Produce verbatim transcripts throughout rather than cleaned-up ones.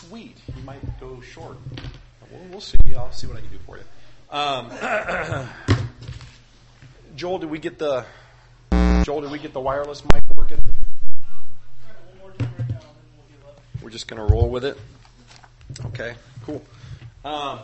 sweet. You might go short. We'll, we'll see. I'll see what I can do for you. Um, Joel, did we get the Joel? Did we get the wireless mic working? We're just going to roll with it. Okay, cool. Um,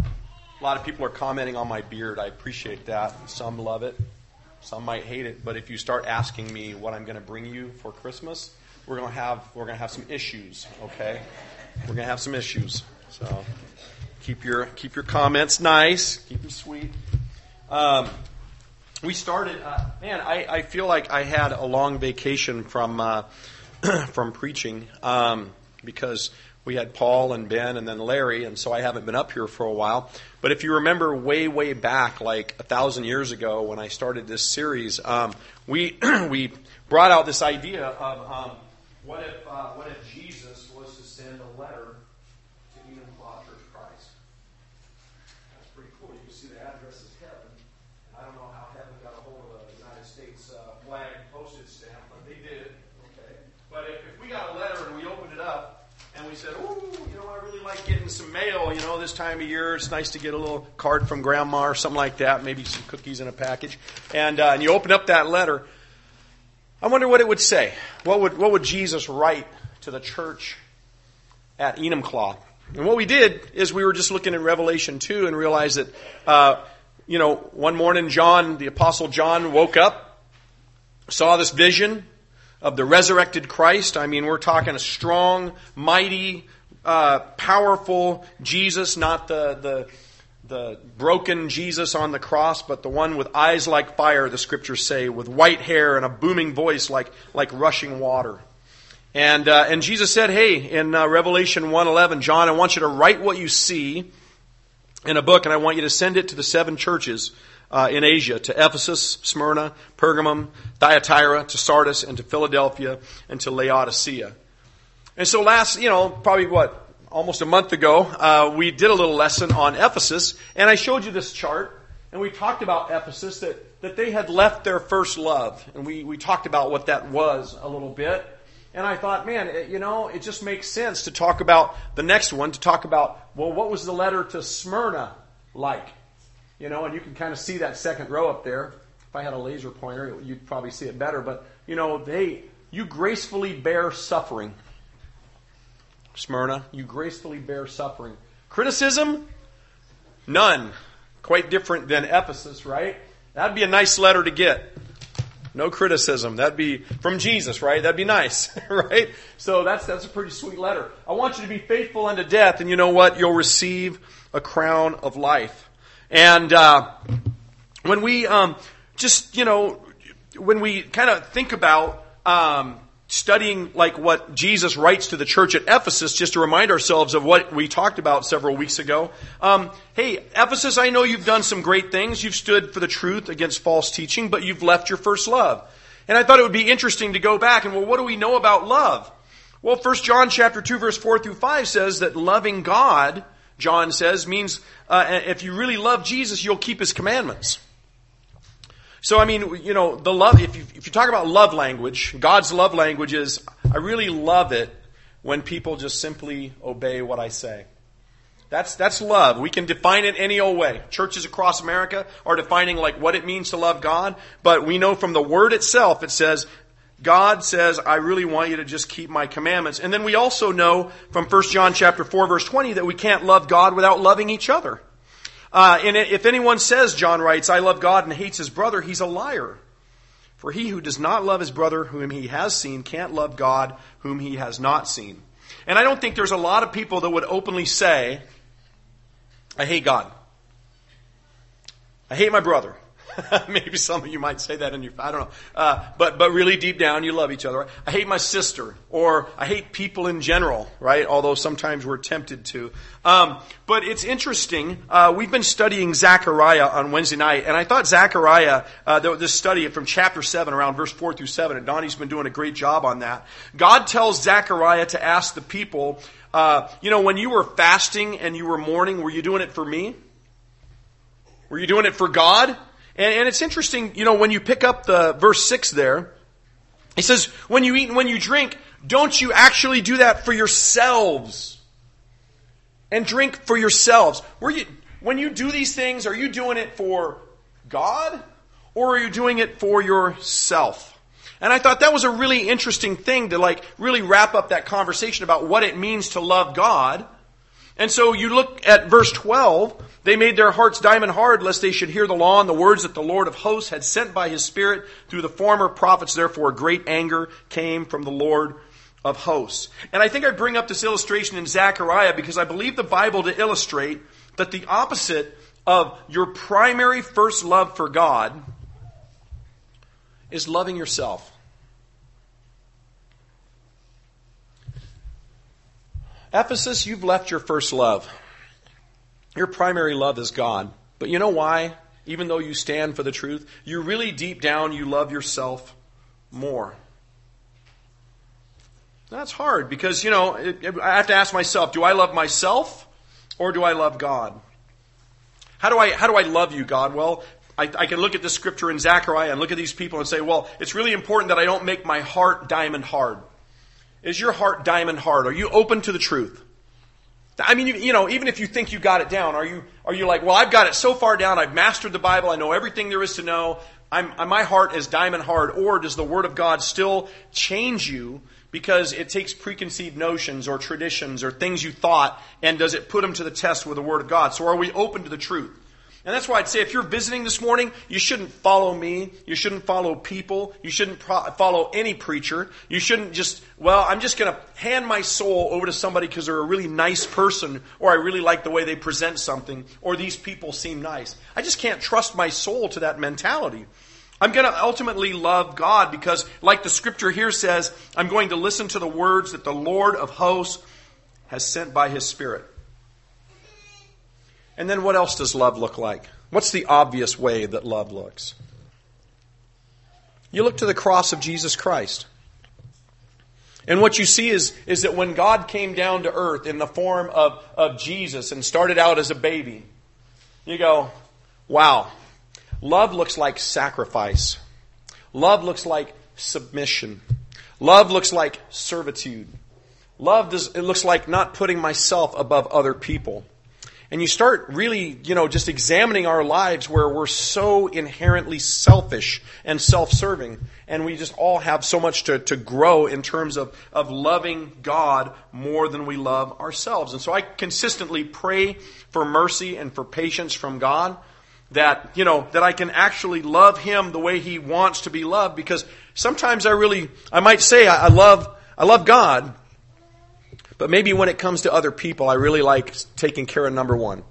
a lot of people are commenting on my beard. I appreciate that. Some love it. Some might hate it. But if you start asking me what I'm going to bring you for Christmas, we're going to have we're going to have some issues. Okay, we're going to have some issues. So keep your keep your comments nice. Keep them sweet. Um, we started. Uh, man, I, I feel like I had a long vacation from uh, from preaching um, because we had Paul and Ben and then Larry, and so I haven't been up here for a while. But if you remember way, way back, like a thousand years ago when I started this series, um, we we brought out this idea of um, what if uh, what if Jesus was to send a letter to Enumclaw Church of Christ? That's pretty cool. You can see the address is heaven. And I don't know how heaven got a hold of a United States uh, flag postage stamp, but they did. Okay. But if, if we got a letter and we opened it up, and we said, ooh, you know, I really like getting some mail, you know, this time of year. It's nice to get a little card from Grandma or something like that, maybe some cookies in a package. And uh, and you open up that letter. I wonder what it would say. What would what would Jesus write to the church at Enumclaw? And what we did is we were just looking in Revelation two and realized that, uh, you know, one morning John, the Apostle John, woke up, saw this vision of the resurrected Christ. I mean, we're talking a strong, mighty, uh, powerful Jesus, not the, the the broken Jesus on the cross, but the one with eyes like fire, the scriptures say, with white hair and a booming voice like like rushing water. And uh, and Jesus said, hey, in uh, Revelation one eleven, John, I want you to write what you see in a book, and I want you to send it to the seven churches Uh, in Asia, to Ephesus, Smyrna, Pergamum, Thyatira, to Sardis, and to Philadelphia, and to Laodicea. And so last, you know, probably what, almost a month ago, uh, we did a little lesson on Ephesus, and I showed you this chart, and we talked about Ephesus, that, that they had left their first love, and we, we talked about what that was a little bit. And I thought, man, it, you know, it just makes sense to talk about the next one, to talk about, well, what was the letter to Smyrna like? You know, and you can kind of see that second row up there. If I had a laser pointer, you'd probably see it better. But, you know, they, you gracefully bear suffering. Smyrna, you gracefully bear suffering. Criticism? None. Quite different than Ephesus, right? That'd be a nice letter to get. No criticism. That'd be from Jesus, right? That'd be nice, right? So that's that's a pretty sweet letter. I want you to be faithful unto death, and you know what? You'll receive a crown of life. And uh, when we um, just, you know, when we kind of think about um, studying like what Jesus writes to the church at Ephesus, just to remind ourselves of what we talked about several weeks ago. Um, hey, Ephesus, I know you've done some great things. You've stood for the truth against false teaching, but you've left your first love. And I thought it would be interesting to go back and, well, what do we know about love? Well, First John chapter two, verse four through five says that loving God, John says, means uh, if you really love Jesus, you'll keep His commandments. So, I mean, you know, the love. If you if you talk about love language, God's love language is, I really love it when people just simply obey what I say. That's that's love. We can define it any old way. Churches across America are defining like what it means to love God, but we know from the Word itself, it says, God says, I really want you to just keep my commandments. And then we also know from First John chapter four, verse twenty, that we can't love God without loving each other. Uh, and if anyone says, John writes, I love God and hates his brother, he's a liar. For he who does not love his brother whom he has seen can't love God whom he has not seen. And I don't think there's a lot of people that would openly say, I hate God. I hate my brother. Maybe some of you might say that in your, I don't know. Uh, but, but really deep down, you love each other. Right? I hate my sister, or I hate people in general, right? Although sometimes we're tempted to. Um, but it's interesting. Uh, we've been studying Zechariah on Wednesday night, and I thought Zechariah, uh, this study from chapter seven, around verse four through seven, and Donnie's been doing a great job on that. God tells Zechariah to ask the people, uh, you know, when you were fasting and you were mourning, were you doing it for me? Were you doing it for God? And, and it's interesting, you know, when you pick up the verse six there, it says, when you eat and when you drink, don't you actually do that for yourselves? and drink for yourselves. Were you, when you do these things, are you doing it for God or are you doing it for yourself? And I thought that was a really interesting thing to like really wrap up that conversation about what it means to love God. And so you look at verse twelve, they made their hearts diamond hard lest they should hear the law and the words that the Lord of hosts had sent by his Spirit through the former prophets. Therefore great anger came from the Lord of hosts. And I think I bring up this illustration in Zechariah because I believe the Bible to illustrate that the opposite of your primary first love for God is loving yourself. Ephesus, you've left your first love. Your primary love is God. But you know why? Even though you stand for the truth, you really deep down, you love yourself more. That's hard because, you know, it, it, I have to ask myself, do I love myself or do I love God? How do I, how do I love you, God? Well, I, I can look at this scripture in Zechariah and look at these people and say, well, it's really important that I don't make my heart diamond hard. Is your heart diamond hard? Are you open to the truth? I mean, you, you know, even if you think you got it down, are you are you like, well, I've got it so far down, I've mastered the Bible, I know everything there is to know, I'm, my heart is diamond hard, or does the Word of God still change you because it takes preconceived notions or traditions or things you thought, and does it put them to the test with the Word of God? So are we open to the truth? And that's why I'd say if you're visiting this morning, you shouldn't follow me. You shouldn't follow people. You shouldn't pro- follow any preacher. You shouldn't just, well, I'm just going to hand my soul over to somebody because they're a really nice person, or I really like the way they present something, or these people seem nice. I just can't trust my soul to that mentality. I'm going to ultimately love God because, like the scripture here says, I'm going to listen to the words that the Lord of hosts has sent by his Spirit. And then what else does love look like? What's the obvious way that love looks? You look to the cross of Jesus Christ. And what you see is, is that when God came down to earth in the form of, of Jesus and started out as a baby, you go, wow, love looks like sacrifice. Love looks like submission. Love looks like servitude. Love does, it looks like not putting myself above other people. And you start really, you know, just examining our lives where we're so inherently selfish and self-serving. And we just all have so much to, to grow in terms of, of loving God more than we love ourselves. And so I consistently pray for mercy and for patience from God that, you know, that I can actually love Him the way He wants to be loved. Because sometimes I really, I might say I, I love, I love God. But maybe when it comes to other people, I really like taking care of number one.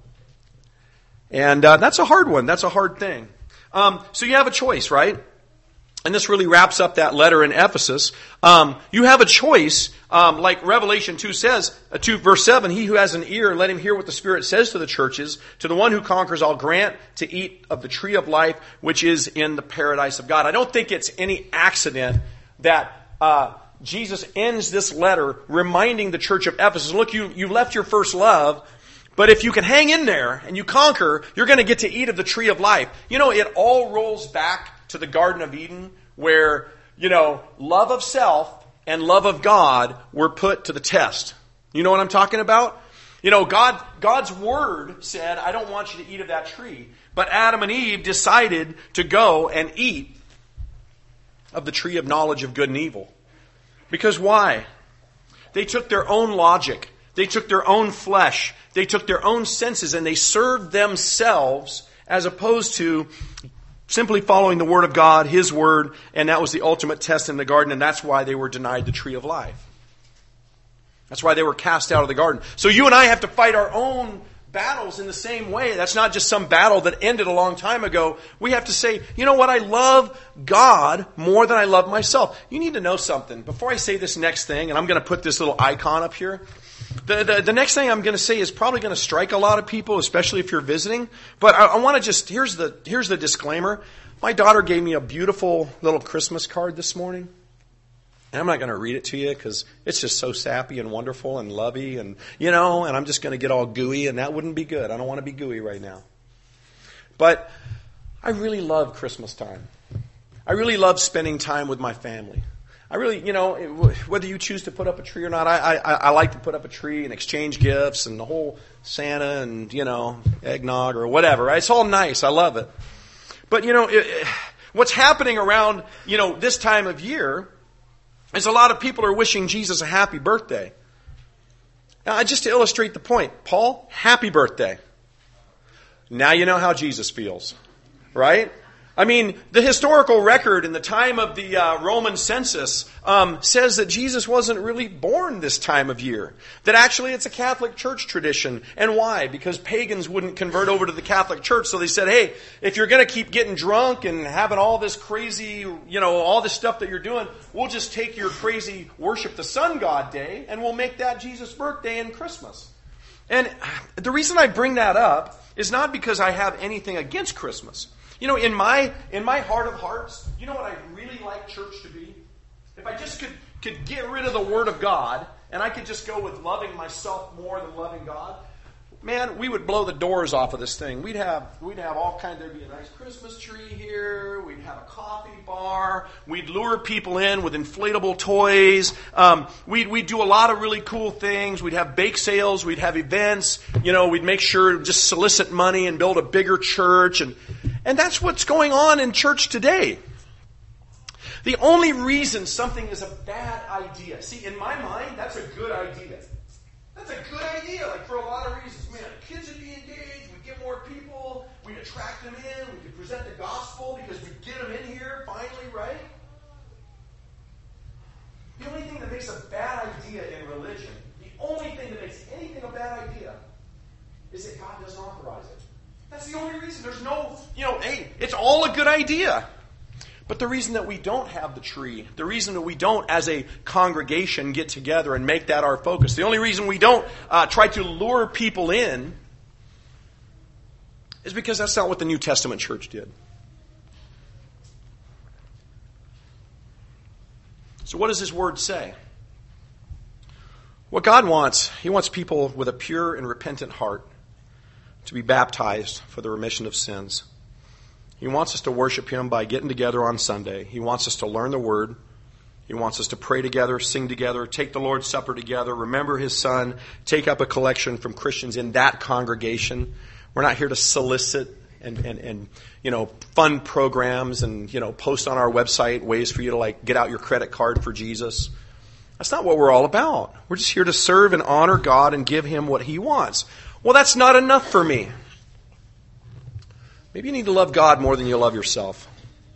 And uh, that's a hard one. That's a hard thing. Um, so you have a choice, right? And this really wraps up that letter in Ephesus. Um, you have a choice, um, like Revelation two says, uh, two verse seven, he who has an ear, let him hear what the Spirit says to the churches. To the one who conquers, I'll grant to eat of the tree of life, which is in the paradise of God. I don't think it's any accident that uh Jesus ends this letter reminding the church of Ephesus, look, you, you left your first love, but if you can hang in there and you conquer, you're going to get to eat of the tree of life. You know, it all rolls back to the Garden of Eden where, you know, love of self and love of God were put to the test. You know what I'm talking about? You know, God, God's word said, I don't want you to eat of that tree. But Adam and Eve decided to go and eat of the tree of knowledge of good and evil. Because why? They took their own logic. They took their own flesh. They took their own senses and they served themselves as opposed to simply following the Word of God, His Word, and that was the ultimate test in the garden, and that's why they were denied the tree of life. That's why they were cast out of the garden. So you and I have to fight our own battles in the same way. That's not just some battle that ended a long time ago. We have to say, you know what, I love God more than I love myself. You need to know something. Before I say this next thing, and I'm going to put this little icon up here, the, the, the next thing I'm going to say is probably going to strike a lot of people, especially if you're visiting. But I, I want to just, here's the, here's the disclaimer. My daughter gave me a beautiful little Christmas card this morning. And I'm not going to read it to you because it's just so sappy and wonderful and lovey and, you know, and I'm just going to get all gooey and that wouldn't be good. I don't want to be gooey right now. But I really love Christmas time. I really love spending time with my family. I really, you know, whether you choose to put up a tree or not, I, I, I like to put up a tree and exchange gifts and the whole Santa and, you know, eggnog or whatever. Right? It's all nice. I love it. But, you know, it, it, what's happening around, you know, this time of year is a lot of people are wishing Jesus a happy birthday. Now, just to illustrate the point, Paul, happy birthday. Now you know how Jesus feels, right? I mean, the historical record in the time of the uh, Roman census um, says that Jesus wasn't really born this time of year. That actually it's a Catholic Church tradition. And why? Because pagans wouldn't convert over to the Catholic Church. So they said, hey, if you're going to keep getting drunk and having all this crazy, you know, all this stuff that you're doing, we'll just take your crazy worship the sun god day and we'll make that Jesus' birthday and Christmas. And the reason I bring that up is not because I have anything against Christmas. You know, in my in my heart of hearts, you know what I really like church to be? If I just could, could get rid of the Word of God, and I could just go with loving myself more than loving God, man, we would blow the doors off of this thing. We'd have we'd have all kinds. There'd be a nice Christmas tree here. We'd have a coffee bar. We'd lure people in with inflatable toys. Um, we'd we'd do a lot of really cool things. We'd have bake sales. We'd have events. You know, we'd make sure to just solicit money and build a bigger church. And and that's what's going on in church today. The only reason something is a bad idea, see, in my mind, that's a good idea. That's a good idea, like for a lot of reasons. Man, kids would be engaged, we'd get more people, we'd attract them in, we could present the gospel because we'd get them in here finally, right? The only thing that makes a bad idea in religion, the only thing that makes anything a bad idea, is that God doesn't authorize it. That's the only reason. There's no, you know, hey, it's all a good idea. But the reason that we don't have the tree, the reason that we don't, as a congregation, get together and make that our focus, the only reason we don't uh, try to lure people in is because that's not what the New Testament church did. So what does His Word say? What God wants, He wants people with a pure and repentant heart to be baptized for the remission of sins. He wants us to worship Him by getting together on Sunday. He wants us to learn the Word. He wants us to pray together, sing together, take the Lord's Supper together, remember His Son, take up a collection from Christians in that congregation. We're not here to solicit and, and, and you know, fund programs and, you know, post on our website ways for you to, like, get out your credit card for Jesus. That's not what we're all about. We're just here to serve and honor God and give Him what He wants. Well, that's not enough for me. Maybe you need to love God more than you love yourself.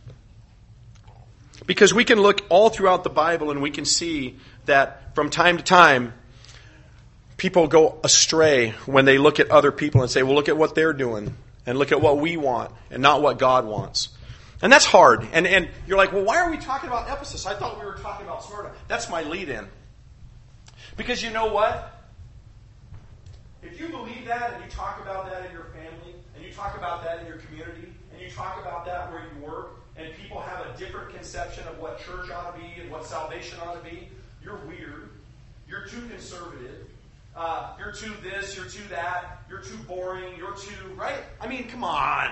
Because we can look all throughout the Bible and we can see that from time to time, people go astray when they look at other people and say, well, look at what they're doing and look at what we want and not what God wants. And that's hard. And, and you're like, well, why are we talking about Ephesus? I thought we were talking about Smyrna. That's my lead-in. Because you know what? If you believe that and you talk about that in your family, and you talk about that in your community, and you talk about that where you work, and people have a different conception of what church ought to be and what salvation ought to be, you're weird. You're too conservative. Uh, you're too this, you're too that, you're too boring, you're too, right? I mean, come on.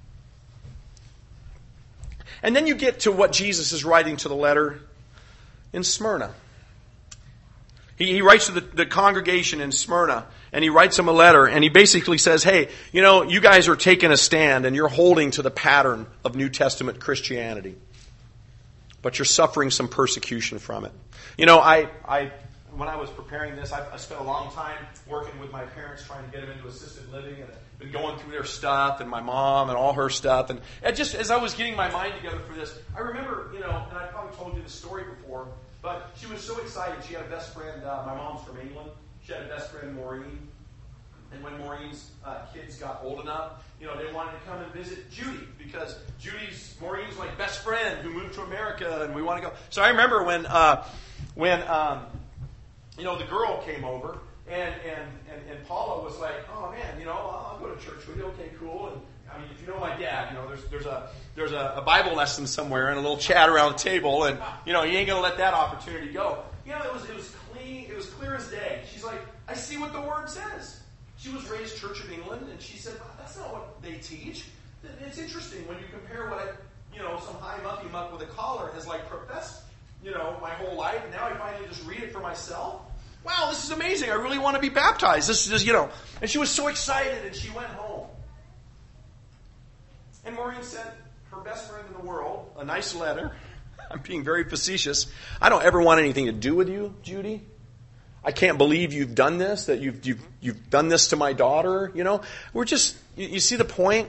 And then you get to what Jesus is writing to the letter in Smyrna. He, he writes to the, the congregation in Smyrna, and he writes them a letter, and he basically says, hey, you know, you guys are taking a stand, and you're holding to the pattern of New Testament Christianity. But you're suffering some persecution from it. You know, I, I when I was preparing this, I, I spent a long time working with my parents, trying to get them into assisted living, and I've been going through their stuff, and my mom, and all her stuff. And it just as I was getting my mind together for this, I remember, you know, and I probably told you this story before, but she was so excited. She had a best friend. Uh, my mom's from England. She had a best friend, Maureen. And when Maureen's uh, kids got old enough, you know, they wanted to come and visit Judy because Judy's Maureen's like best friend who moved to America, and we want to go. So I remember when uh, when um, you know the girl came over, and and, and and Paula was like, oh man, you know, I'll go to church with you. Okay, cool. And I mean, if you know my dad, you know, there's there's a there's a, a Bible lesson somewhere and a little chat around the table, and you know, you ain't gonna let that opportunity go. You know, it was it was clean, it was clear as day. She's like, I see what the Word says. She was raised Church of England, and she said, that's not what they teach. It's interesting when you compare what, you know, some high mucky muck with a collar has like professed you know, my whole life. And now I finally just read it for myself. Wow, this is amazing. I really want to be baptized. This is, you know. And she was so excited, and she went home. And Maureen sent her best friend in the world a nice letter. I'm being very facetious. I don't ever want anything to do with you, Judy. I can't believe you've done this, that you've you've you've done this to my daughter. You know, we're just, you, you see the point?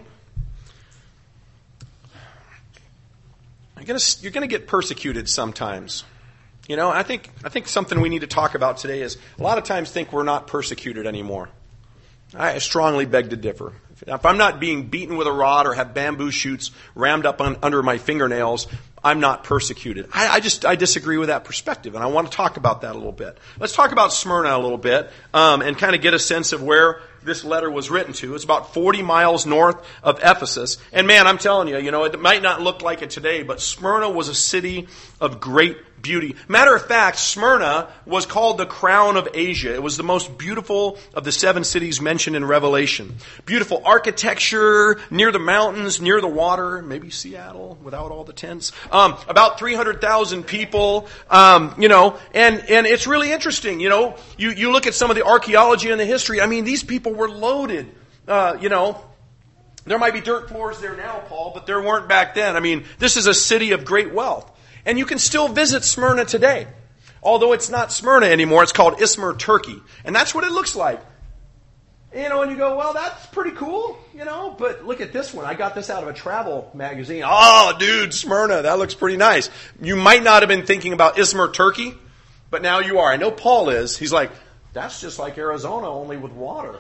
You're gonna you're gonna get persecuted sometimes. You know, I think I think something we need to talk about today is a lot of times think we're not persecuted anymore. I strongly beg to differ. If I'm not being beaten with a rod or have bamboo shoots rammed up on, under my fingernails, I'm not persecuted. I, I just I disagree with that perspective, and I want to talk about that a little bit. Let's talk about Smyrna a little bit um, and kind of get a sense of where this letter was written to. It's about forty miles north of Ephesus. And man, I'm telling you, you know, it might not look like it today, but Smyrna was a city of great beauty. Matter of fact, Smyrna was called the crown of Asia. It was the most beautiful of the seven cities mentioned in Revelation. Beautiful architecture, near the mountains, near the water, maybe Seattle without all the tents. Um, about three hundred thousand people, um, you know, and, and it's really interesting, you know, you, you look at some of the archaeology and the history. I mean, these people were loaded, uh, you know. There might be dirt floors there now, Paul, but there weren't back then. I mean, this is a city of great wealth. And you can still visit Smyrna today. Although it's not Smyrna anymore, it's called Izmir, Turkey. And that's what it looks like. You know, and you go, well, that's pretty cool, you know, but look at this one. I got this out of a travel magazine. Oh, dude, Smyrna, that looks pretty nice. You might not have been thinking about Izmir, Turkey, but now you are. I know Paul is. He's like, that's just like Arizona, only with water.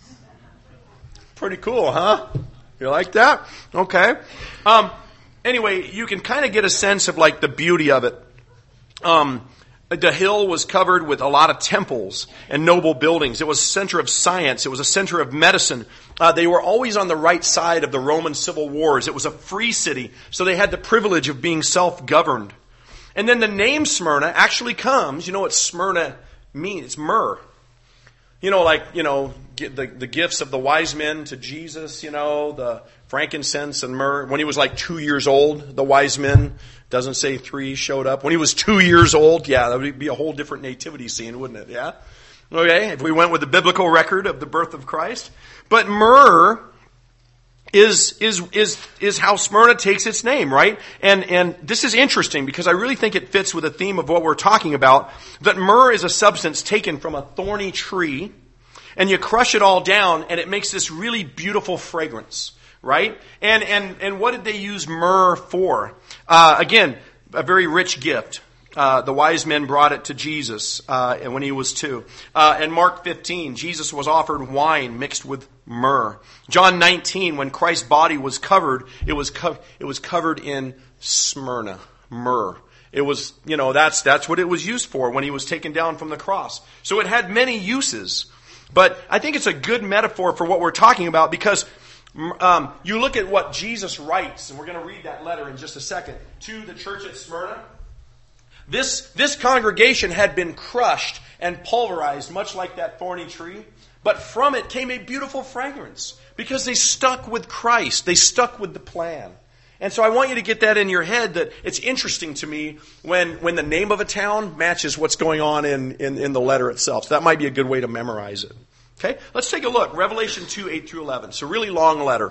Pretty cool, huh? You like that? Okay. Um, anyway, you can kind of get a sense of like the beauty of it. Um, the hill was covered with a lot of temples and noble buildings. It was a center of science. It was a center of medicine. Uh, they were always on the right side of the Roman civil wars. It was a free city, so they had the privilege of being self-governed. And then the name Smyrna actually comes, you know what Smyrna means? It's myrrh. You know, like, you know, the, the gifts of the wise men to Jesus, you know, the frankincense and myrrh. When he was like two years old, the wise men, doesn't say three, showed up. When he was two years old, yeah, that would be a whole different nativity scene, wouldn't it? Yeah? Okay, if we went with the biblical record of the birth of Christ. But myrrh is is is is how Smyrna takes its name, right? And and this is interesting because I really think it fits with the theme of what we're talking about, that myrrh is a substance taken from a thorny tree, and you crush it all down, and it makes this really beautiful fragrance, right? And and and what did they use myrrh for? Uh, again, a very rich gift. Uh, the wise men brought it to Jesus uh, and when he was two. Uh, in Mark fifteen, Jesus was offered wine mixed with myrrh. John nineteen, when Christ's body was covered, it was co- it was covered in Smyrna, myrrh. It was, you know, that's that's what it was used for when he was taken down from the cross. So it had many uses. But I think it's a good metaphor for what we're talking about because um, you look at what Jesus writes, and we're going to read that letter in just a second, to the church at Smyrna. This, this congregation had been crushed and pulverized, much like that thorny tree. But from it came a beautiful fragrance because they stuck with Christ. They stuck with the plan. And so I want you to get that in your head, that it's interesting to me when, when the name of a town matches what's going on in, in, in the letter itself. So that might be a good way to memorize it. Okay, let's take a look. Revelation two, eight through eleven. It's a really long letter.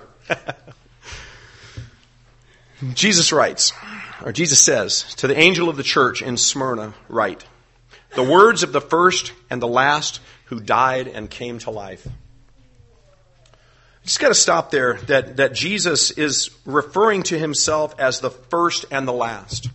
Jesus writes, or Jesus says, to the angel of the church in Smyrna, write, the words of the first and the last who died and came to life. Just got to stop there, that, that Jesus is referring to himself as the first and the last.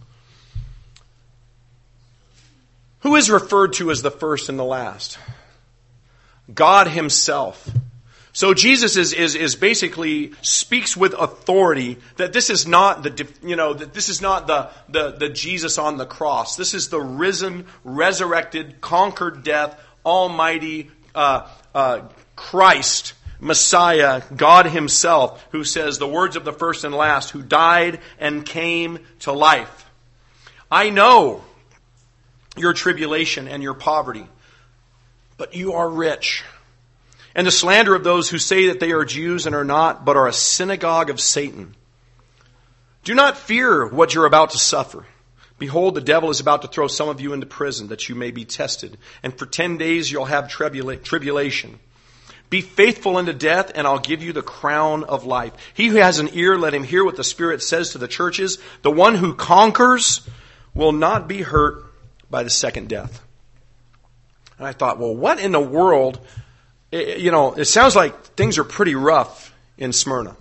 Who is referred to as the first and the last? God himself. So Jesus is, is, is basically speaks with authority that this is not the, you know, that this is not the, the, the Jesus on the cross. This is the risen, resurrected, conquered death, almighty, uh, uh, Christ, Messiah, God himself, who says the words of the first and last, who died and came to life. I know your tribulation and your poverty, but you are rich. And the slander of those who say that they are Jews and are not, but are a synagogue of Satan. Do not fear what you're about to suffer. Behold, the devil is about to throw some of you into prison that you may be tested. And for ten days you'll have tribula- tribulation. Be faithful unto death, and I'll give you the crown of life. He who has an ear, let him hear what the Spirit says to the churches. The one who conquers will not be hurt by the second death. And I thought, well, what in the world? It, you know, it sounds like things are pretty rough in Smyrna.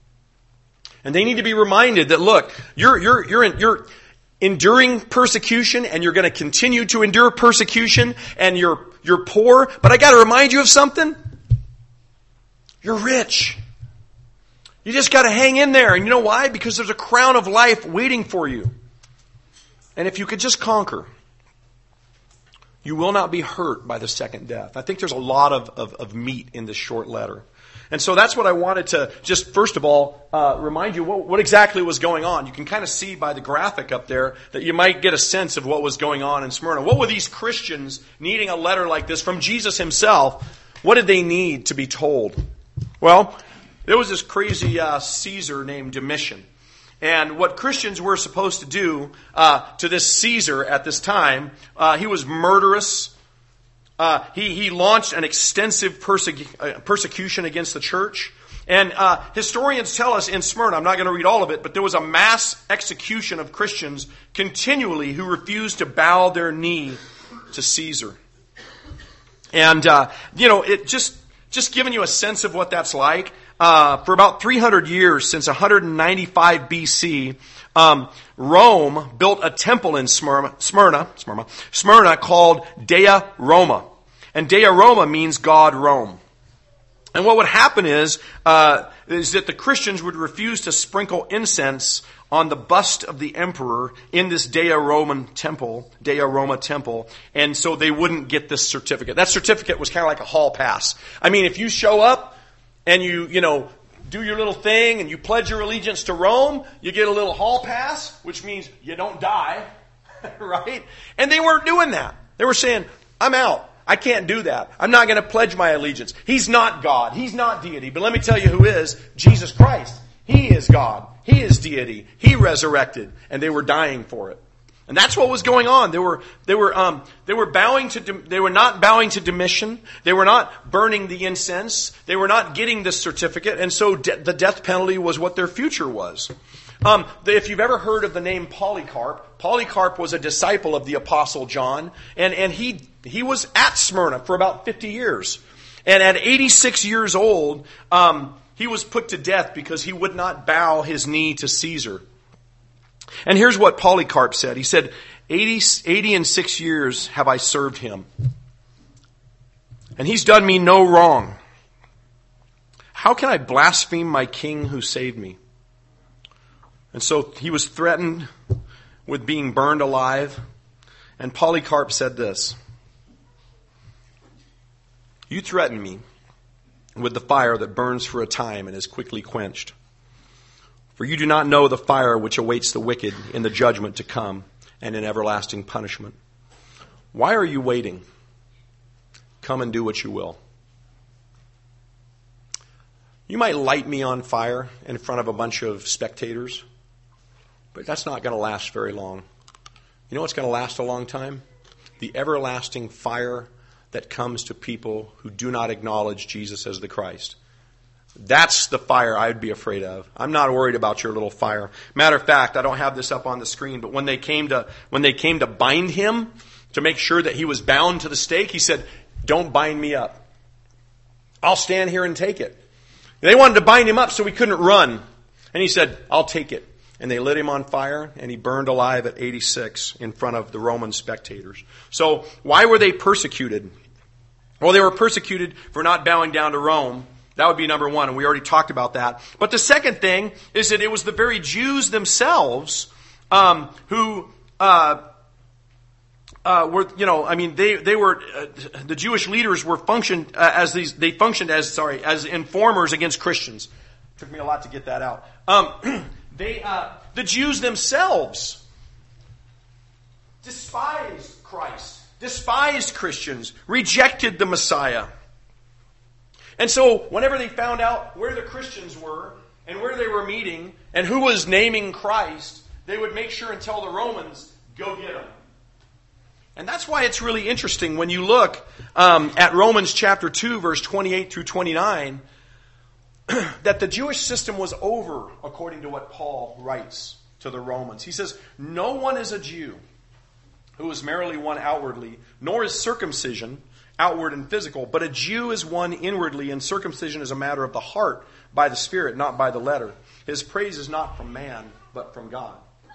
And they need to be reminded that, look, you're, you're, you're, in, you're enduring persecution, and you're going to continue to endure persecution, and you're, you're poor. But I got to remind you of something. You're rich. You just got to hang in there. And you know why? Because there's a crown of life waiting for you. And if you could just conquer, you will not be hurt by the second death. I think there's a lot of, of, of meat in this short letter. And so that's what I wanted to just, first of all, uh, remind you what, what exactly was going on. You can kind of see by the graphic up there that you might get a sense of what was going on in Smyrna. What were these Christians needing a letter like this from Jesus himself? What did they need to be told? Well, there was this crazy uh, Caesar named Domitian. And what Christians were supposed to do uh, to this Caesar at this time, uh, he was murderous. Uh, he, he launched an extensive persecu- uh, persecution against the church. And uh, historians tell us in Smyrna, I'm not going to read all of it, but there was a mass execution of Christians continually who refused to bow their knee to Caesar. And, uh, you know, it just, just giving you a sense of what that's like. Uh, for about three hundred years, since one ninety-five B C, um, Rome built a temple in Smyrna, Smyrna, Smyrna, Smyrna called Dea Roma. And Dea Roma means God Rome. And what would happen is, uh, is that the Christians would refuse to sprinkle incense on the bust of the emperor in this Dea Roman temple, Dea Roma temple, and so they wouldn't get this certificate. That certificate was kind of like a hall pass. I mean, if you show up and you, you know, do your little thing and you pledge your allegiance to Rome, you get a little hall pass, which means you don't die, right? And they weren't doing that. They were saying, I'm out. I can't do that. I'm not going to pledge my allegiance. He's not God. He's not deity. But let me tell you who is. Jesus Christ. He is God. He is deity. He resurrected. And they were dying for it. And that's what was going on. They were, they were, um, they were bowing to, they were not bowing to Domitian. They were not burning the incense. They were not getting this certificate. And so de- the death penalty was what their future was. Um, if you've ever heard of the name Polycarp, Polycarp was a disciple of the Apostle John, and, and he, he was at Smyrna for about fifty years. And at eighty-six years old, um, he was put to death because he would not bow his knee to Caesar. And here's what Polycarp said. He said, eighty, eighty and six years have I served him, and he's done me no wrong. How can I blaspheme my king who saved me? And so he was threatened with being burned alive. And Polycarp said this: you threaten me with the fire that burns for a time and is quickly quenched. For you do not know the fire which awaits the wicked in the judgment to come and in everlasting punishment. Why are you waiting? Come and do what you will. You might light me on fire in front of a bunch of spectators, but that's not going to last very long. You know what's going to last a long time? The everlasting fire that comes to people who do not acknowledge Jesus as the Christ. That's the fire I'd be afraid of. I'm not worried about your little fire. Matter of fact, I don't have this up on the screen, but when they came to when they came to bind him, to make sure that he was bound to the stake, he said, don't bind me up. I'll stand here and take it. They wanted to bind him up so he couldn't run. And he said, I'll take it. And they lit him on fire, and he burned alive at eighty-six in front of the Roman spectators. So why were they persecuted? Well, they were persecuted for not bowing down to Rome. That would be number one, and we already talked about that. But the second thing is that it was the very Jews themselves um, who uh, uh, were, you know, I mean, they they were uh, the Jewish leaders were functioned uh, as these. They functioned as sorry as informers against Christians. It took me a lot to get that out. Um, they uh, the Jews themselves despised Christ, despised Christians, rejected the Messiah. And so whenever they found out where the Christians were and where they were meeting and who was naming Christ, they would make sure and tell the Romans, Go get them. And that's why it's really interesting when you look um, at Romans chapter two, verse twenty-eight through twenty-nine, that the Jewish system was over, according to what Paul writes to the Romans. He says, no one is a Jew who is merely one outwardly, nor is circumcision outward and physical, but a Jew is one inwardly, and circumcision is a matter of the heart by the Spirit, not by the letter. His praise is not from man, but from God.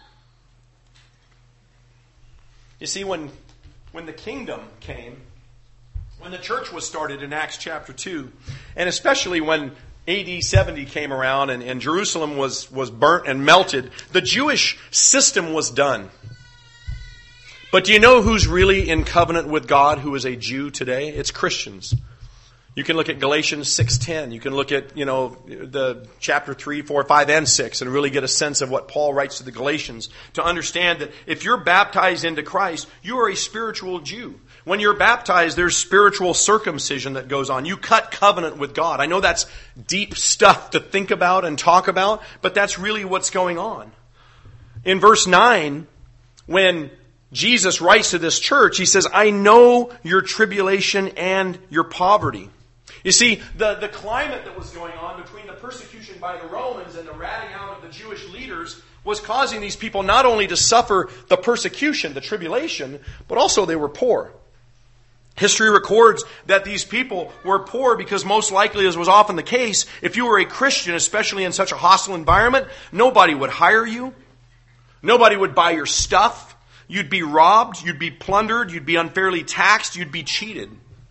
You see, when, when the kingdom came, when the church was started in Acts chapter two, and especially when A D seventy came around and, and Jerusalem was, was burnt and melted, the Jewish system was done. But do you know who's really in covenant with God who is a Jew today? It's Christians. You can look at Galatians six ten. You can look at, you know, the chapter three, four, five, and six and really get a sense of what Paul writes to the Galatians to understand that if you're baptized into Christ, you are a spiritual Jew. When you're baptized, there's spiritual circumcision that goes on. You cut covenant with God. I know that's deep stuff to think about and talk about, but that's really what's going on. In verse nine, when Jesus writes to this church, he says, I know your tribulation and your poverty. You see, the, the climate that was going on between the persecution by the Romans and the ratting out of the Jewish leaders was causing these people not only to suffer the persecution, the tribulation, but also they were poor. History records that these people were poor because most likely, as was often the case, if you were a Christian, especially in such a hostile environment, nobody would hire you. Nobody would buy your stuff. You'd be robbed, you'd be plundered, you'd be unfairly taxed, you'd be cheated.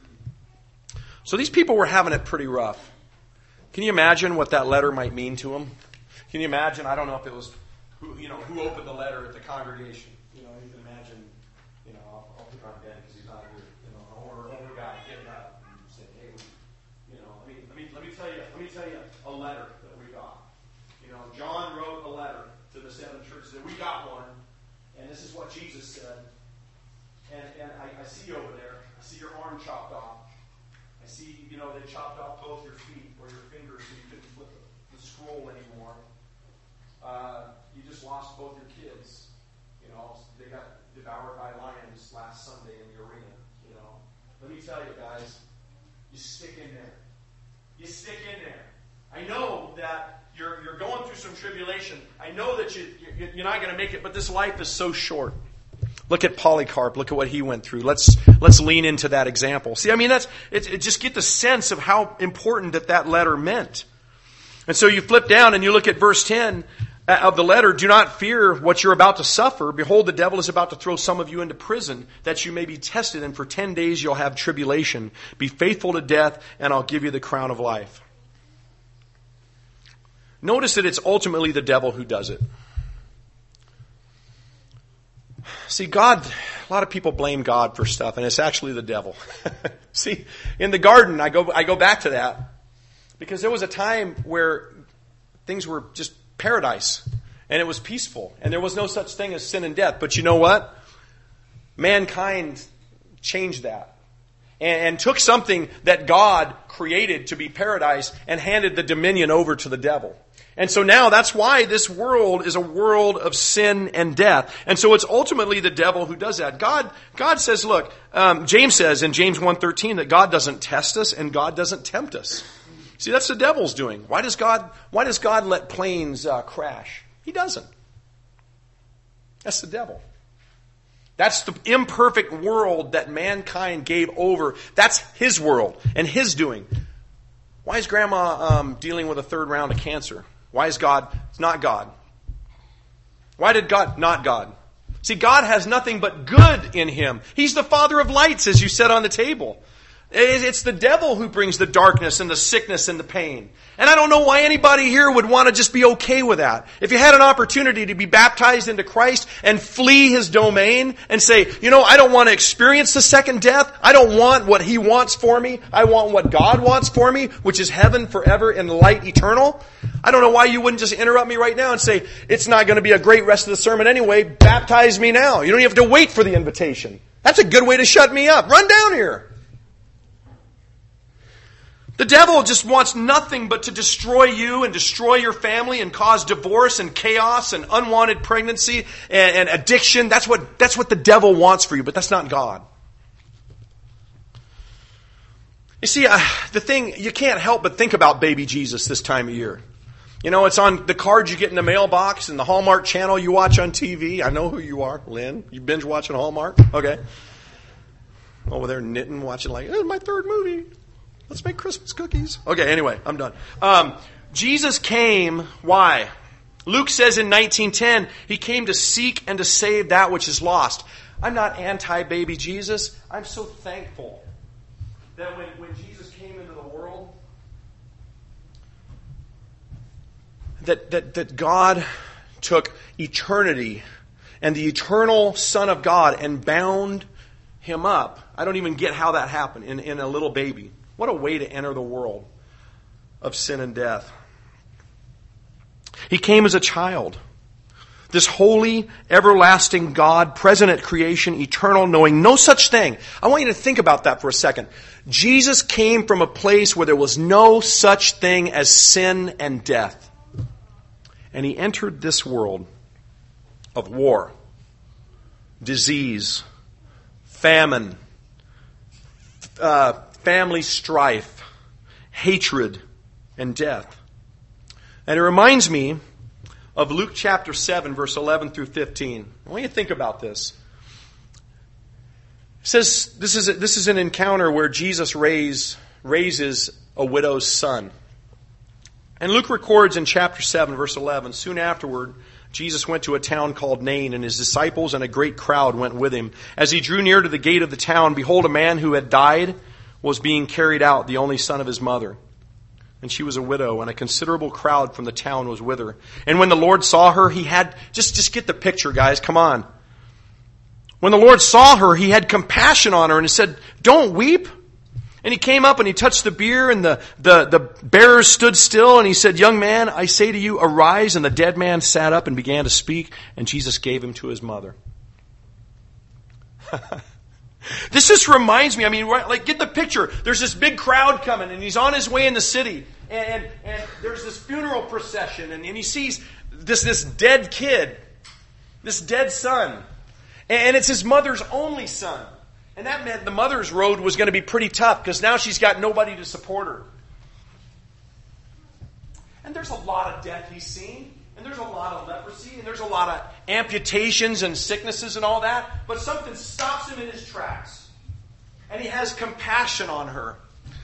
So these people were having it pretty rough. Can you imagine what that letter might mean to them? Can you imagine, I don't know if it was, who, you know, who opened the letter at the congregation. You know, you can imagine, you know, I'll, I'll pick on Ben because he's not here. You know, an older, older guy getting up and saying, hey, you know, let me, let me, let me tell you, let me tell you a letter that we got. You know, John wrote a letter to the seven churches, and we got one. And this is what Jesus said. And, and I, I see you over there. I see your arm chopped off. I see, you know, they chopped off both your feet or your fingers so you couldn't flip the, the scroll anymore. Uh, you just lost both your kids. You know, they got devoured by lions last Sunday in the arena. You know, let me tell you guys, you stick in there. You stick in there. I know that You're, you're going through some tribulation. I know that you, you're not going to make it, but this life is so short. Look at Polycarp. Look at what he went through. Let's let's lean into that example. See, I mean, that's it, it just get the sense of how important that that letter meant. And so you flip down and you look at verse ten of the letter. Do not fear what you're about to suffer. Behold, the devil is about to throw some of you into prison, that you may be tested, and for ten days you'll have tribulation. Be faithful to death, and I'll give you the crown of life. Notice that it's ultimately the devil who does it. See, God, a lot of people blame God for stuff, and it's actually the devil. See, in the garden, I go I go back to that, because there was a time where things were just paradise, and it was peaceful, and there was no such thing as sin and death. But you know what? Mankind changed that. And took something that God created to be paradise and handed the dominion over to the devil. And so now that's why this world is a world of sin and death. And so it's ultimately the devil who does that. God, God says, look, um, James says in James one thirteen that God doesn't test us and God doesn't tempt us. See, that's the devil's doing. Why does God, why does God let planes uh, crash? He doesn't. That's the devil. That's the imperfect world that mankind gave over. That's his world and his doing. Why is Grandma um, dealing with a third round of cancer? Why is God? It's not God. Why did God? Not God. See, God has nothing but good in him. He's the Father of lights, as you said on the table. It's the devil who brings the darkness and the sickness and the pain. And I don't know why anybody here would want to just be okay with that. If you had an opportunity to be baptized into Christ and flee his domain and say, you know, I don't want to experience the second death. I don't want what he wants for me. I want what God wants for me, which is heaven forever and light eternal. I don't know why you wouldn't just interrupt me right now and say, it's not going to be a great rest of the sermon anyway. Baptize me now. You don't even have to wait for the invitation. That's a good way to shut me up. Run down here. The devil just wants nothing but to destroy you and destroy your family and cause divorce and chaos and unwanted pregnancy and, and addiction. That's what, that's what the devil wants for you, but that's not God. You see, uh, the thing, you can't help but think about baby Jesus this time of year. You know, it's on the cards you get in the mailbox and the Hallmark channel you watch on T V. I know who you are, Lynn. You binge watching Hallmark? Okay. Over there knitting, watching like, this is my third movie. Let's make Christmas cookies. Okay, anyway, I'm done. Um, Jesus came, why? Luke says in nineteen ten, he came to seek and to save that which is lost. I'm not anti-baby Jesus. I'm so thankful that when, when Jesus came into the world, that, that, that God took eternity and the eternal Son of God and bound him up. I don't even get how that happened in, in a little baby. What a way to enter the world of sin and death. He came as a child. This holy, everlasting God, present at creation, eternal, knowing no such thing. I want you to think about that for a second. Jesus came from a place where there was no such thing as sin and death. And he entered this world of war, disease, famine, uh, family strife, hatred, and death. And it reminds me of Luke chapter seven, verse eleven through fifteen. I want you to think about this. It says this is a, this is an encounter where Jesus raise, raises a widow's son. And Luke records in chapter seven, verse eleven, soon afterward, Jesus went to a town called Nain, and his disciples and a great crowd went with him. As he drew near to the gate of the town, behold, a man who had died was being carried out, the only son of his mother. And she was a widow, and a considerable crowd from the town was with her. And when the Lord saw her, he had, just, just get the picture, guys, come on. When the Lord saw her, he had compassion on her and said, don't weep. And he came up and he touched the bier, and the, the, the bearers stood still, and he said, young man, I say to you, arise. And the dead man sat up and began to speak, and Jesus gave him to his mother. This just reminds me, I mean, like, get the picture. There's this big crowd coming, and he's on his way in the city. And, and, and there's this funeral procession, and, and he sees this, this dead kid, this dead son. And it's his mother's only son. And that meant the mother's road was going to be pretty tough, because now she's got nobody to support her. And there's a lot of death he's seen. And there's a lot of leprosy, and there's a lot of amputations and sicknesses and all that. But something stops him in his tracks. And he has compassion on her.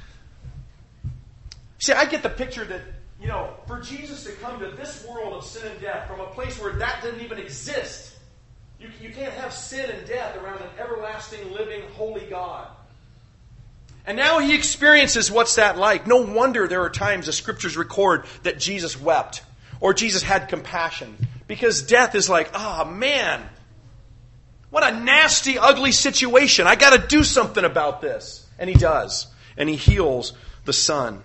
See, I get the picture that, you know, for Jesus to come to this world of sin and death, from a place where that didn't even exist. You, you can't have sin and death around an everlasting, living, holy God. And now he experiences what's that like. No wonder there are times the scriptures record that Jesus wept. Or Jesus had compassion. Because death is like, ah, oh, man. What a nasty, ugly situation. I got to do something about this. And he does. And he heals the son.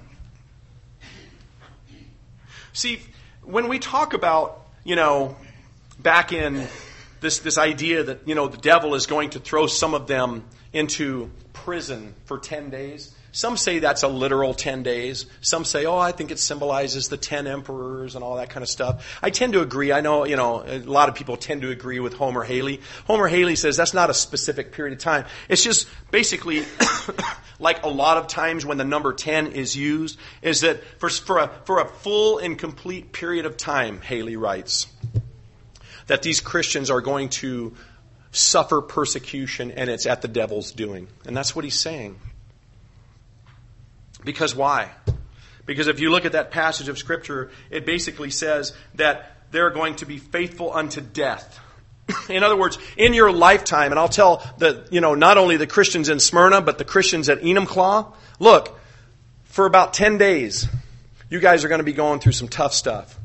See, when we talk about, you know, back in this, this idea that, you know, the devil is going to throw some of them into prison for ten days. Some say that's a literal ten days. Some say, oh, I think it symbolizes the ten emperors and all that kind of stuff. I tend to agree. I know, you know, a lot of people tend to agree with Homer Haley. Homer Haley says that's not a specific period of time. It's just basically like a lot of times when the number ten is used, is that for, for, a, for a full and complete period of time, Haley writes, that these Christians are going to suffer persecution, and it's at the devil's doing. And that's what he's saying. Because why? Because if you look at that passage of Scripture, it basically says that they're going to be faithful unto death. In other words, in your lifetime, and I'll tell the, you know, not only the Christians in Smyrna, but the Christians at Enumclaw, look, for about ten days, you guys are going to be going through some tough stuff.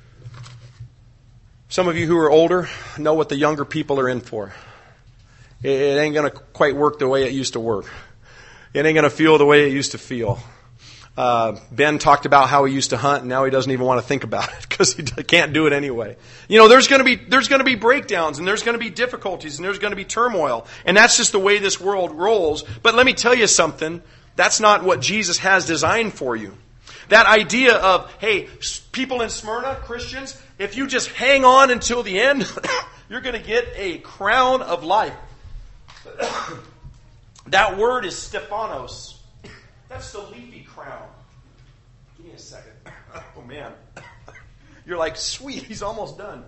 Some of you who are older know what the younger people are in for. It ain't going to quite work the way it used to work. It ain't going to feel the way it used to feel. Uh, Ben talked about how he used to hunt, and now he doesn't even want to think about it because he can't do it anyway. You know, there's going to be there's going to be breakdowns, and there's going to be difficulties, and there's going to be turmoil, and that's just the way this world rolls. But let me tell you something: That's not what Jesus has designed for you. That idea of, hey, people in Smyrna, Christians, if you just hang on until the end, you're going to get a crown of life. That word is Stephanos. That's the leafy crown. Give me a second. Oh, man. You're like, sweet, he's almost done.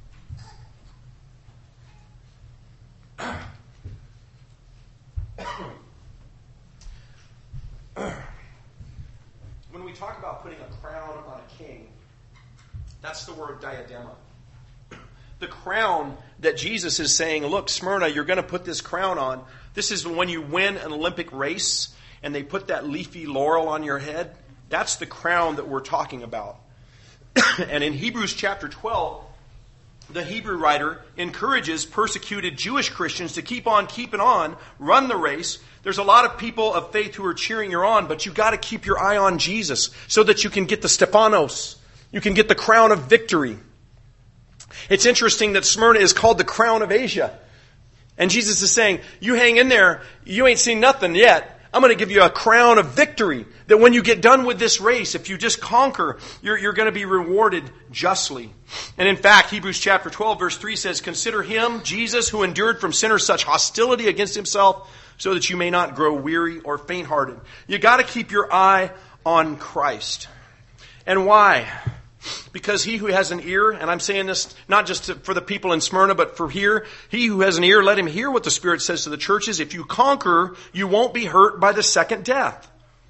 When we talk about putting a crown on a king, that's the word diadema. The crown that Jesus is saying, look, Smyrna, you're going to put this crown on. This is when you win an Olympic race and they put that leafy laurel on your head. That's the crown that we're talking about. And in Hebrews chapter twelve, the Hebrew writer encourages persecuted Jewish Christians to keep on keeping on, run the race. There's a lot of people of faith who are cheering you on, but you've got to keep your eye on Jesus so that you can get the Stephanos. You can get the crown of victory. It's interesting that Smyrna is called the crown of Asia. And Jesus is saying, you hang in there, you ain't seen nothing yet. I'm going to give you a crown of victory. That when you get done with this race, if you just conquer, you're, you're going to be rewarded justly. And in fact, Hebrews chapter twelve, verse three says, consider him, Jesus, who endured from sinners such hostility against himself, so that you may not grow weary or faint-hearted. You got to keep your eye on Christ. And why? Because he who has an ear, and I'm saying this not just to, for the people in Smyrna, but for here, he who has an ear, let him hear what the Spirit says to the churches. If you conquer, you won't be hurt by the second death.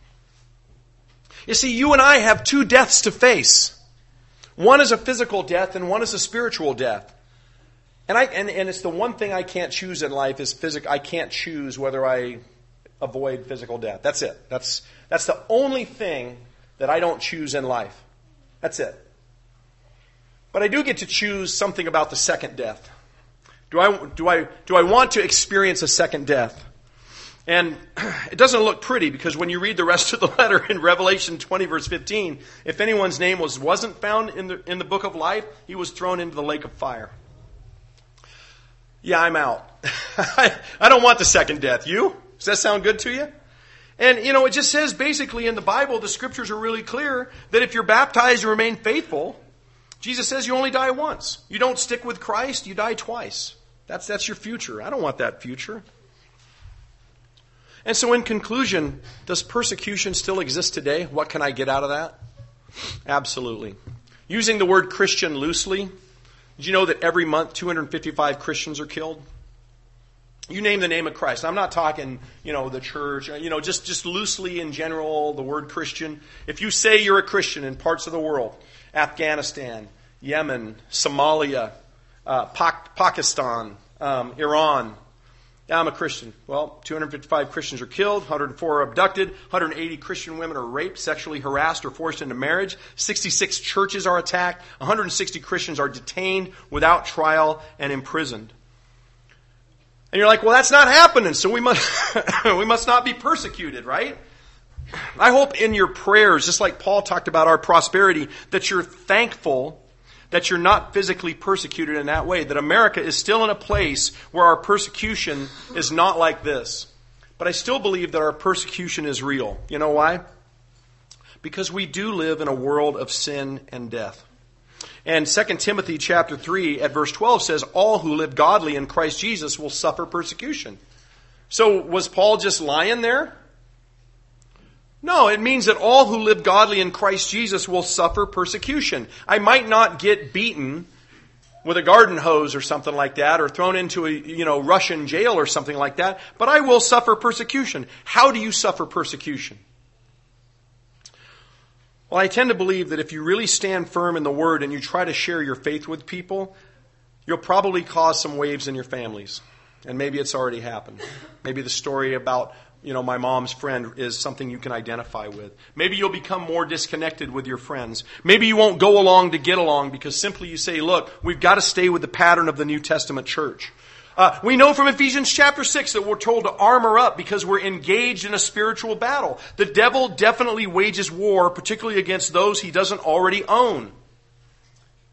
You see, you and I have two deaths to face. One is a physical death and one is a spiritual death. And I and, and it's the one thing I can't choose in life is physical. I can't choose whether I avoid physical death. That's it. That's that's the only thing that I don't choose in life. That's it. But I do get to choose something about the second death. Do I do I do I want to experience a second death? And it doesn't look pretty because when you read the rest of the letter in Revelation twenty verse fifteen, if anyone's name was wasn't found in the in the book of life, he was thrown into the lake of fire. Yeah, I'm out. I don't want the second death. You? Does that sound good to you? And, you know, it just says basically in the Bible, the scriptures are really clear that if you're baptized and remain faithful, Jesus says you only die once. You don't stick with Christ, you die twice. That's, that's your future. I don't want that future. And so in conclusion, does persecution still exist today? What can I get out of that? Absolutely. Using the word Christian loosely, did you know that every month two hundred fifty-five Christians are killed? You name the name of Christ. I'm not talking, you know, the church, you know, just, just loosely in general, the word Christian. If you say you're a Christian in parts of the world, Afghanistan, Yemen, Somalia, uh, pa- Pakistan, um, Iran, yeah, I'm a Christian. Well, two hundred fifty-five Christians are killed, one hundred four are abducted, one hundred eighty Christian women are raped, sexually harassed, or forced into marriage, sixty-six churches are attacked, one hundred sixty Christians are detained without trial and imprisoned. And you're like, well, that's not happening, so we must we must not be persecuted, right? I hope in your prayers, just like Paul talked about our prosperity, that you're thankful that you're not physically persecuted in that way, that America is still in a place where our persecution is not like this. But I still believe that our persecution is real. You know why? Because we do live in a world of sin and death. And Second Timothy chapter three at verse twelve says, all who live godly in Christ Jesus will suffer persecution. So was Paul just lying there? No, it means that all who live godly in Christ Jesus will suffer persecution. I might not get beaten with a garden hose or something like that, or thrown into a, you know, Russian jail or something like that, but I will suffer persecution. How do you suffer persecution? Well, I tend to believe that if you really stand firm in the Word and you try to share your faith with people, you'll probably cause some waves in your families. And maybe it's already happened. Maybe the story about, you know, my mom's friend is something you can identify with. Maybe you'll become more disconnected with your friends. Maybe you won't go along to get along because simply you say, look, we've got to stay with the pattern of the New Testament church. Uh, we know from Ephesians chapter six that we're told to armor up because we're engaged in a spiritual battle. The devil definitely wages war, particularly against those he doesn't already own.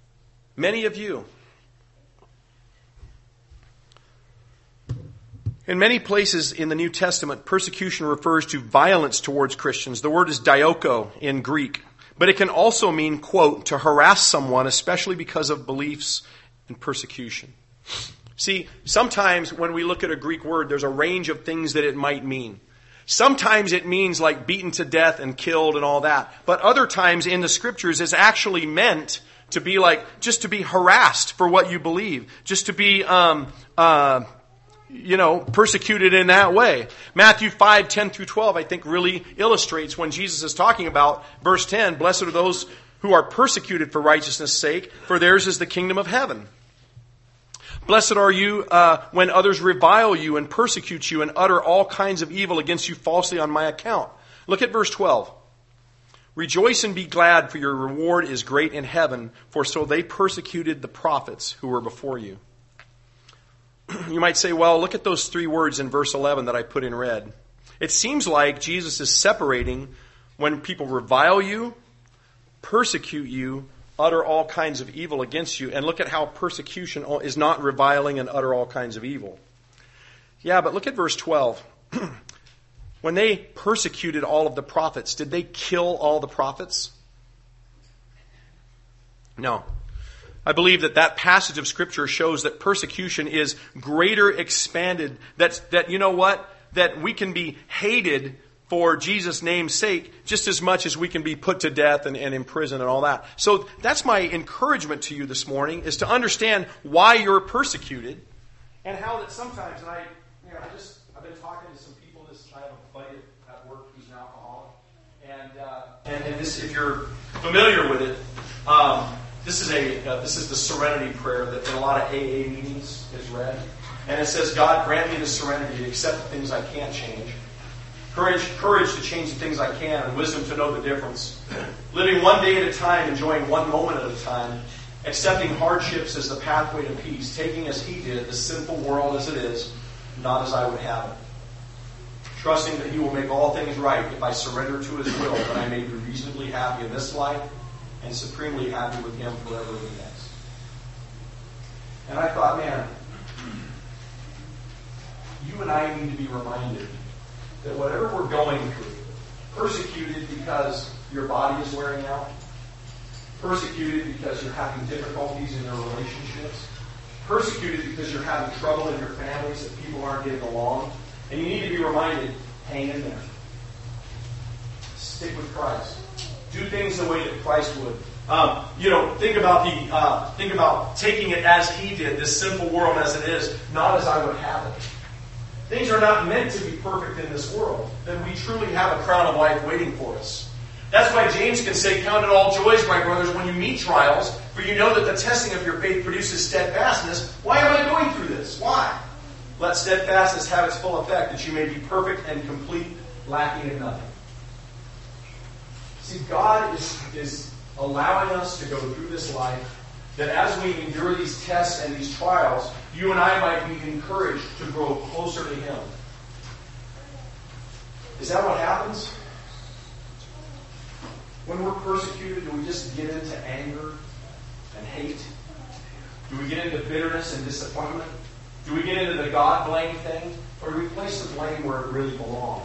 Many of you. In many places in the New Testament, persecution refers to violence towards Christians. The word is dioko in Greek. But it can also mean, quote, to harass someone, especially because of beliefs and persecution. See, sometimes when we look at a Greek word, there's a range of things that it might mean. Sometimes it means like beaten to death and killed and all that. But other times in the Scriptures, it's actually meant to be like, just to be harassed for what you believe. Just to be, um, uh, you know, persecuted in that way. Matthew five, ten through twelve, I think really illustrates when Jesus is talking about verse ten, blessed are those who are persecuted for righteousness' sake, for theirs is the kingdom of heaven. Blessed are you uh, when others revile you and persecute you and utter all kinds of evil against you falsely on my account. Look at verse twelve. Rejoice and be glad, for your reward is great in heaven, for so they persecuted the prophets who were before you. You might say, well, look at those three words in verse eleven that I put in red. It seems like Jesus is separating when people revile you, persecute you, utter all kinds of evil against you. And look at how persecution is not reviling and utter all kinds of evil. Yeah, but look at verse twelve. When they persecuted all of the prophets, did they kill all the prophets? No. I believe that that passage of Scripture shows that persecution is greater expanded. That's, that, you know what? That we can be hated for Jesus' name's sake just as much as we can be put to death and, and in prison and all that. So that's my encouragement to you this morning, is to understand why you're persecuted and how that sometimes, and I, you know, I just, I've been talking to some people, this, I have a buddy at work who's an alcoholic, and, uh, and, and this, if you're familiar with it, um, This is a uh, this is the serenity prayer that in a lot of A A meetings is read. And it says, God, grant me the serenity to accept the things I can't change. Courage, courage to change the things I can, and wisdom to know the difference. Living one day at a time, enjoying one moment at a time. Accepting hardships as the pathway to peace. Taking as He did the sinful world as it is, not as I would have it. Trusting that He will make all things right if I surrender to His will, that I may be reasonably happy in this life and supremely happy with Him forever in the next. And I thought, man, you and I need to be reminded that whatever we're going through, persecuted because your body is wearing out, persecuted because you're having difficulties in your relationships, persecuted because you're having trouble in your families, that people aren't getting along, and you need to be reminded, hang in there. Stick with Christ. Do things the way that Christ would. Um, you know, think about the uh, think about taking it as He did, this simple world as it is, not as I would have it. Things are not meant to be perfect in this world. Then we truly have a crown of life waiting for us. That's why James can say, count it all joys, my brothers, when you meet trials, for you know that the testing of your faith produces steadfastness. Why am I going through this? Why? Let steadfastness have its full effect, that you may be perfect and complete, lacking in nothing. See, God is, is allowing us to go through this life, that as we endure these tests and these trials, you and I might be encouraged to grow closer to Him. Is that what happens? When we're persecuted, do we just get into anger and hate? Do we get into bitterness and disappointment? Do we get into the God blame thing? Or do we place the blame where it really belongs?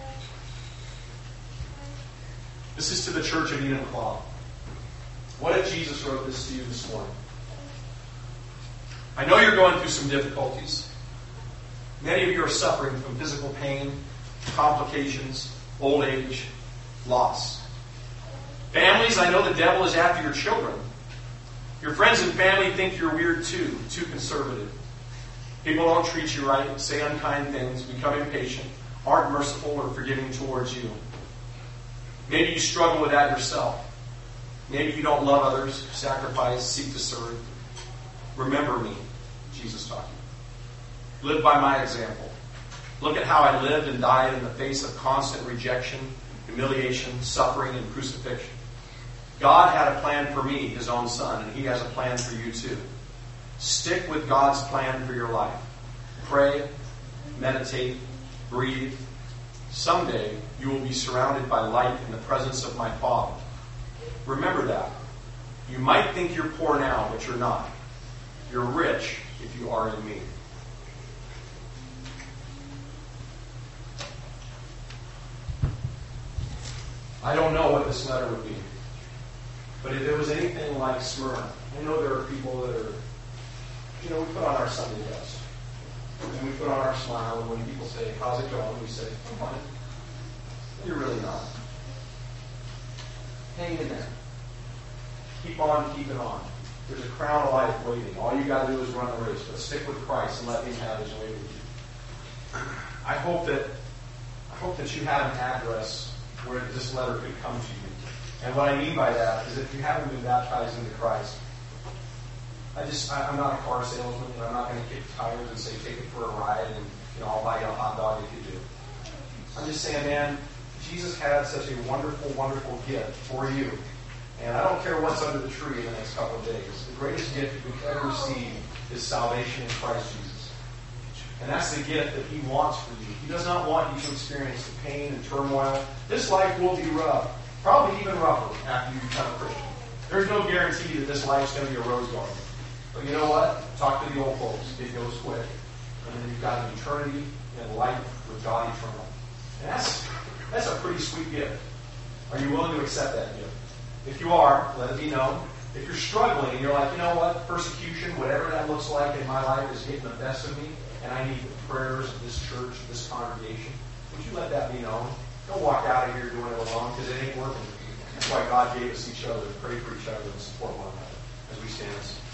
This is to the church of Enumclaw. What if Jesus wrote this to you this morning? I know you're going through some difficulties. Many of you are suffering from physical pain, complications, old age, loss. Families, I know the devil is after your children. Your friends and family think you're weird too, too conservative. People don't treat you right, say unkind things, become impatient, aren't merciful or forgiving towards you. Maybe you struggle with that yourself. Maybe you don't love others, sacrifice, seek to serve. Remember me, Jesus talking. Live by my example. Look at how I lived and died in the face of constant rejection, humiliation, suffering, and crucifixion. God had a plan for me, His own Son, and He has a plan for you too. Stick with God's plan for your life. Pray, meditate, breathe. Someday you will be surrounded by light in the presence of my Father. Remember that. You might think you're poor now, but you're not. You're rich if you are in me. I don't know what this letter would be. But if it was anything like Smyrna, I know there are people that are, you know, we put on our Sunday best. And we put on our smile, and when people say, how's it going? We say, I'm fine. You're really not. Hang in there. Keep on keeping on. There's a crown of life waiting. All you got to do is run the race, but stick with Christ and let Him have His way with you. I hope that I hope that you have an address where this letter could come to you. And what I mean by that is if you haven't been baptized into Christ, I just I, I'm not a car salesman, and I'm not going to kick tires and say take it for a ride, and you know I'll buy you a hot dog if you do. I'm just saying, man, Jesus had such a wonderful, wonderful gift for you. And I don't care what's under the tree in the next couple of days. The greatest gift you could ever receive is salvation in Christ Jesus. And that's the gift that He wants for you. He does not want you to experience the pain and turmoil. This life will be rough, probably even rougher after you become a Christian. There's no guarantee that this life's going to be a rose garden. But you know what? Talk to the old folks. It goes quick. And then you've got an eternity and life with God eternal. And that's, that's a pretty sweet gift. Are you willing to accept that gift? If you are, let it be known. If you're struggling and you're like, you know what, persecution, whatever that looks like in my life is getting the best of me, and I need the prayers of this church, this congregation, would you let that be known? Don't walk out of here doing it alone, because it ain't working. That's why God gave us each other to pray for each other and support one another as we stand.